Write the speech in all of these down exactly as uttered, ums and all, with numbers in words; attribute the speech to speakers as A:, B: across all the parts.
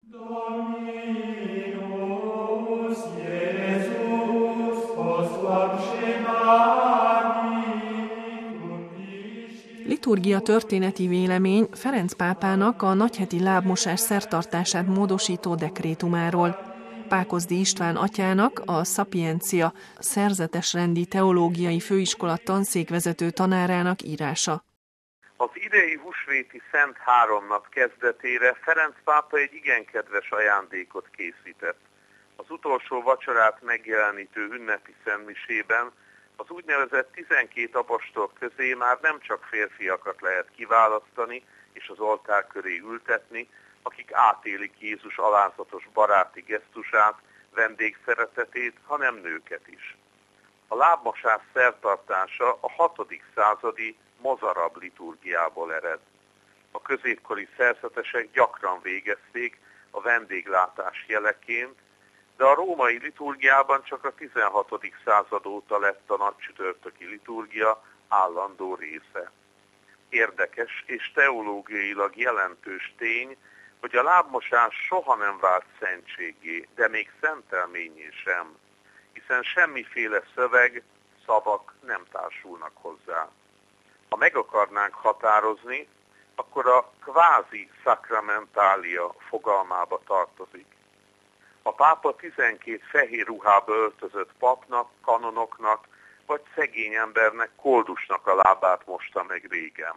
A: Dominus Iesus, postulam Shemani,
B: Liturgia történeti vélemény Ferenc pápának a nagyheti lábmosás szertartását módosító dekrétumáról. Pákozdi István atyának, a Szapiencia szerzetesrendi teológiai főiskola tanszékvezető tanárának írása.
C: Az idei húsvéti Szent Háromnap kezdetére Ferenc pápa egy igen kedves ajándékot készített. Az utolsó vacsorát megjelenítő ünnepi szentmisében az úgynevezett tizenkét apostol közé már nem csak férfiakat lehet kiválasztani és az oltár köré ültetni, akik átélik Jézus alázatos baráti gesztusát, vendégszeretetét, hanem nőket is. A lábmosás szertartása a hatodik századi mozarab liturgiából ered. A középkori szerzetesek gyakran végezték a vendéglátás jeleként, de a római liturgiában csak a tizenhatodik század óta lett a nagycsütörtöki liturgia állandó része. Érdekes és teológiailag jelentős tény, hogy a lábmosás soha nem vált szentséggé, de még szentelményé sem, hiszen semmiféle szöveg, szavak nem társulnak hozzá. Ha meg akarnánk határozni, akkor a kvázi sacramentalia fogalmába tartozik. A pápa tizenkét fehér ruhába öltözött papnak, kanonoknak vagy szegény embernek, koldusnak a lábát mosta meg régen.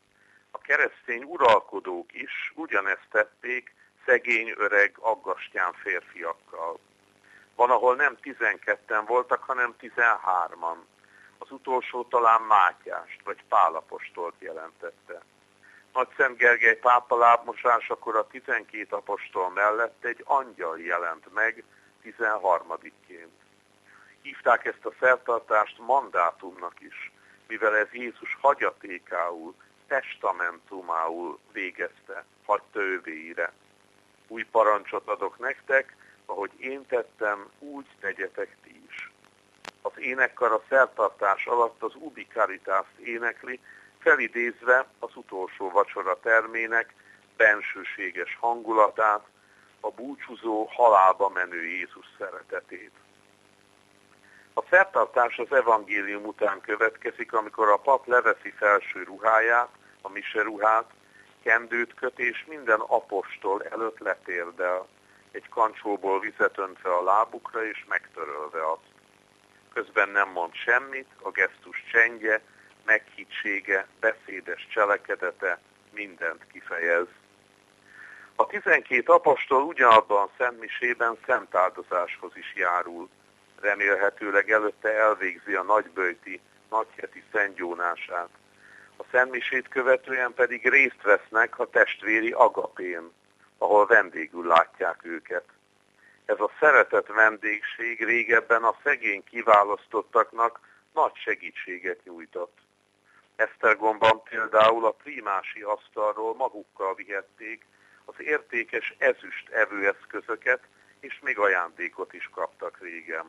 C: A keresztény uralkodók is ugyanezt tették szegény, öreg, aggastyán férfiakkal. Van, ahol nem tizenketten voltak, hanem tizenhárman. Az utolsó talán Mátyást vagy Pál apostolt jelentette. Nagyszent Gergely pápa lábmosásakor a tizenkét apostol mellett egy angyal jelent meg tizenharmadikként. Hívták ezt a szertartást mandátumnak is, mivel ez Jézus hagyatékául, testamentumául végezte, hagyta övéire. Új parancsot adok nektek, ahogy én tettem, úgy tegyetek ti is. Az énekkar a szertartás alatt az Ubi Caritást énekli, felidézve az utolsó vacsora termének bensőséges hangulatát, a búcsúzó, halálba menő Jézus szeretetét. A szertartás az evangélium után következik, amikor a pap leveszi felső ruháját, a mise ruhát, kendőt köt és minden apostol előtt letérdel, egy kancsóból vizet öntve a lábukra és megtörölve azt. Közben nem mond semmit, a gesztus csendje, meghittsége, beszédes cselekedete mindent kifejez. A tizenkét apostol ugyanabban a szentmisében szentáldozáshoz is járul. Remélhetőleg előtte elvégzi a nagyböjti, nagyheti szentgyónását. A szentmisét követően pedig részt vesznek a testvéri agapén, ahol vendégül látják őket. Ez a szeretett vendégség régebben a szegény kiválasztottaknak nagy segítséget nyújtott. Esztergomban például a prímási asztalról magukkal vihették az értékes ezüst evőeszközöket, és még ajándékot is kaptak régen.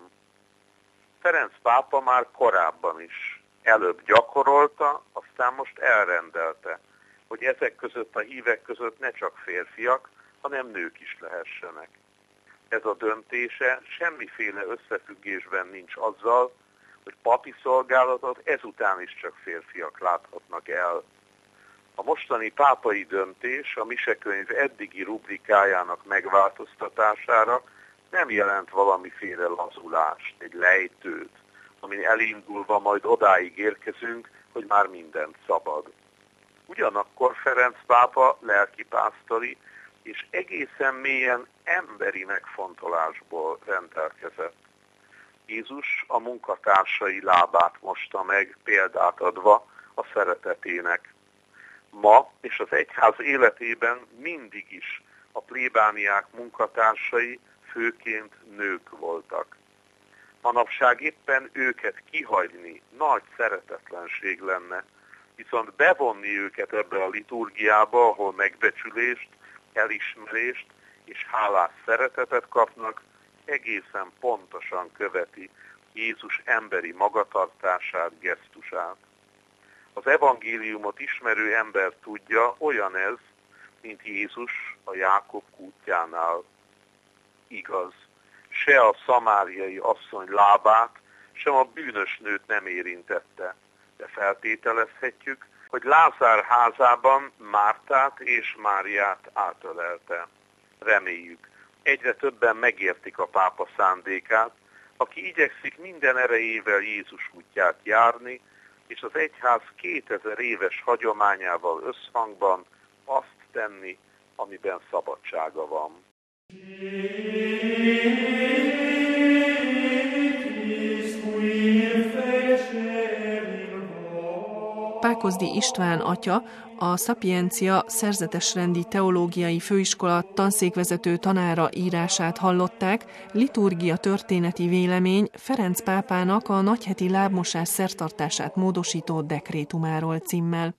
C: Ferenc pápa már korábban is előbb gyakorolta, aztán most elrendelte, hogy ezek között a hívek között ne csak férfiak, hanem nők is lehessenek. Ez a döntése semmiféle összefüggésben nincs azzal, hogy papi szolgálatot ezután is csak férfiak láthatnak el. A mostani pápai döntés a misekönyv eddigi rubrikájának megváltoztatására nem jelent valamiféle lazulást, egy lejtőt, amin elindulva majd odáig érkezünk, hogy már mindent szabad. Ugyanakkor Ferenc pápa lelkipásztori és egészen mélyen emberi megfontolásból rendelkezett. Jézus a munkatársai lábát mosta meg, példát adva a szeretetének. Ma és az egyház életében mindig is a plébániák munkatársai főként nők voltak. Manapság éppen őket kihagyni nagy szeretetlenség lenne, viszont bevonni őket ebbe a liturgiába, ahol megbecsülést, elismerést és hálás szeretetet kapnak, egészen pontosan követi Jézus emberi magatartását, gesztusát. Az evangéliumot ismerő ember tudja, olyan ez, mint Jézus, a Jákob kútjánál igaz. Se a szamáriai asszony lábát, sem a bűnös nőt nem érintette. De feltételezhetjük, hogy Lázár házában Mártát és Máriát átölelte. Reméljük, egyre többen megértik a pápa szándékát, aki igyekszik minden erejével Jézus útját járni, és az egyház kétezer éves hagyományával összhangban azt tenni, amiben szabadsága van.
B: Pákozdi István atya, a Szapiencia szerzetesrendi teológiai főiskola tanszékvezető tanára írását hallották, liturgia történeti vélemény Ferenc pápának a nagyheti lábmosás szertartását módosító dekrétumáról címmel.